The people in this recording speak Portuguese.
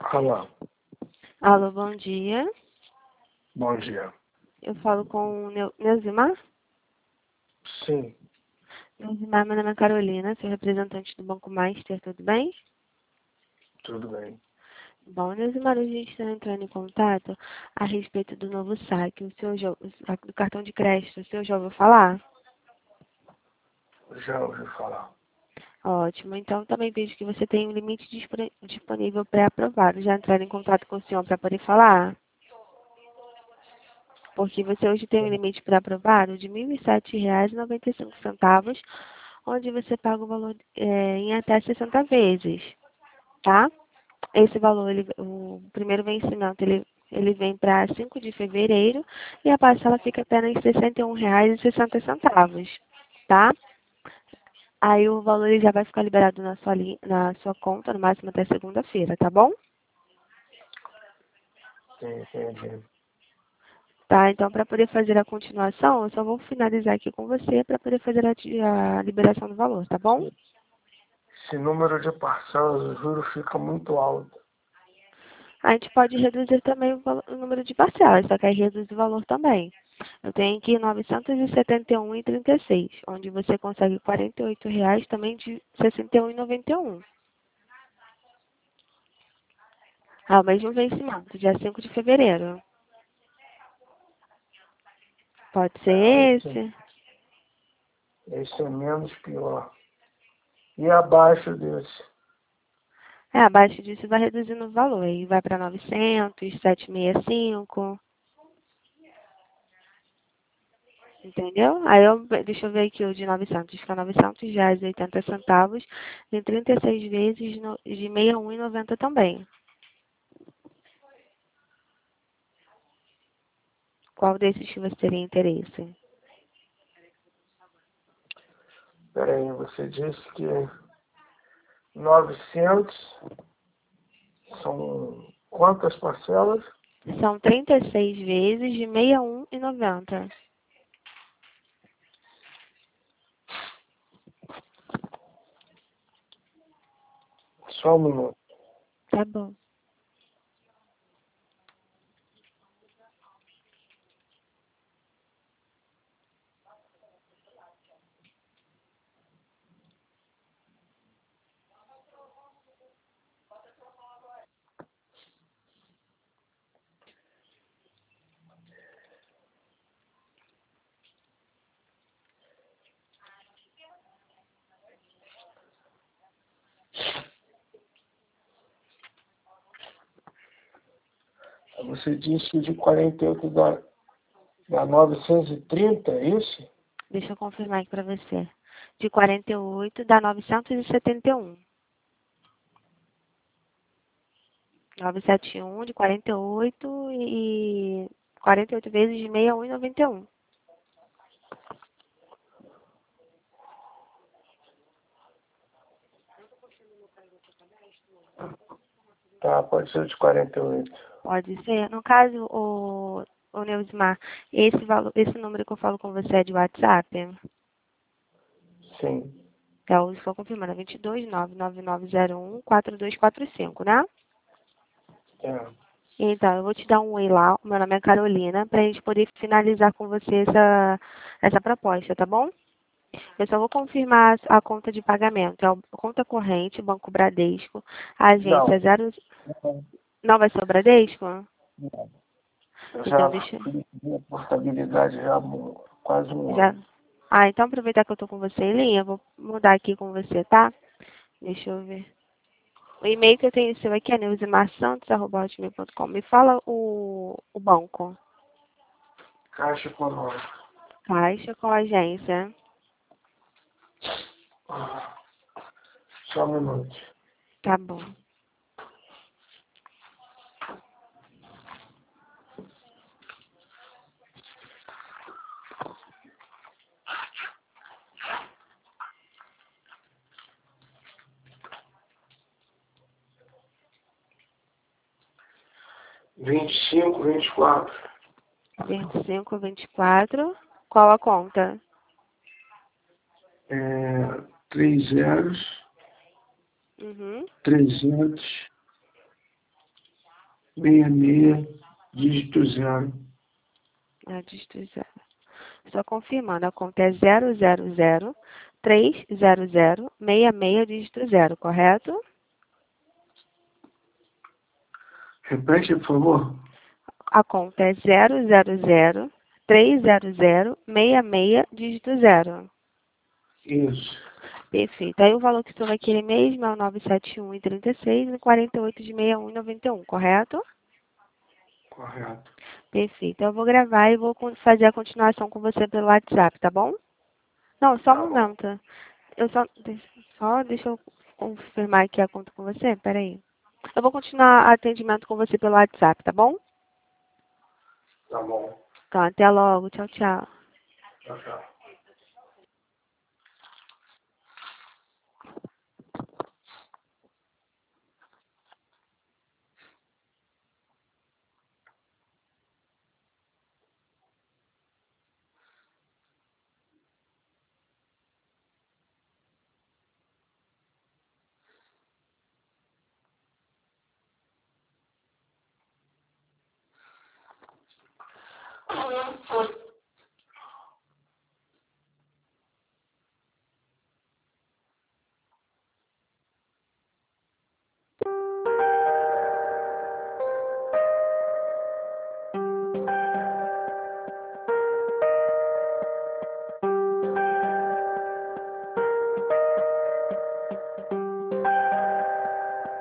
Alô, Alô, bom dia. bom dia. Eu falo com o Neuzimar? Sim, Neuzimar, meu nome é Carolina, sou representante do Banco Master, tudo bem? tudo bem. Bom, Neuzimar, a gente está entrando em contato a respeito do novo saque, do cartão de crédito, o senhor já ouviu falar? Já ouvi falar. Ótimo, então também vejo que você tem um limite disponível pré-aprovado. Já entraram em contato com o senhor para poder falar? Porque você hoje tem um limite pré-aprovado de R$ 1.007,95, onde você paga o valor em até 60 vezes, tá? Esse valor, o primeiro vencimento, ele vem para 5 de fevereiro e a parcela fica apenas R$ 61,60, tá? Aí o valor ele já vai ficar liberado na sua conta, no máximo até segunda-feira, tá bom? Entendi. Tá, então para poder fazer a continuação, eu só vou finalizar aqui com você para poder fazer a liberação do valor, tá bom? Esse número de parcelas, o juro fica muito alto. A gente pode reduzir também o número de parcelas, só que aí reduz o valor também. Eu tenho aqui R$ 971,36, onde você consegue R$ 48 também de R$ 61,91. Ah, o mesmo vencimento, dia 5 de fevereiro. Pode ser Esse, esse? esse é menos pior. E abaixo desse? Abaixo disso vai reduzindo o valor. Aí vai para 900, 765, entendeu? Deixa eu ver aqui o de 900. Fica R$ 900,80 em 36 vezes de R$ 61,90 também. Qual desses que você teria interesse? Peraí, você disse que 900 são quantas parcelas? São 36 vezes de R$ 61,90. Só um minuto. Tá bom. Você disse que de 48 dá 930, é isso? Deixa eu confirmar aqui para você. De 48 dá 971. 971 de 48 e 48 vezes de 61,91. Tá, pode ser de 48. Pode ser. No caso, o Neusmar, esse número que eu falo com você é de WhatsApp? Sim. Então, estou confirmando, é 22999014245, né? É. Então, eu vou te dar um oi lá, o meu nome é Carolina, para a gente poder finalizar com você essa proposta, tá bom? Eu só vou confirmar a conta de pagamento. É a conta corrente, Banco Bradesco, Não. agência 0... Não vai ser o Bradesco? Eu Então, já deixa... fiz a portabilidade já há quase um Já... ano. Então aproveitar que eu tô com você em linha, eu vou mudar aqui com você, tá? Deixa eu ver. O e-mail que eu tenho seu aqui é neuzimarsantos.com. Me fala o banco. Caixa econômica. Caixa com agência. Ah, só um minuto. Tá bom. Vinte e cinco, 24. 2524. Qual a conta? 3 zeros, Uhum. 300, 66, dígito 0. Dígito 0. Só confirmando, a conta é 000-300-66, dígito 0, correto? Repete, por favor. A conta é 000-300-66, dígito 0. Isso. Perfeito. Aí o valor que o senhor vai querer mesmo é o 971,36 e 48 de 61,91, correto? Correto. Perfeito. Eu vou gravar e vou fazer a continuação com você pelo WhatsApp, tá bom? Não, só um momento. Deixa eu confirmar aqui a conta com você. Peraí. Eu vou continuar atendimento com você pelo WhatsApp, tá bom? Tá bom. Então, até logo. Tchau, tchau. Tchau, tchau.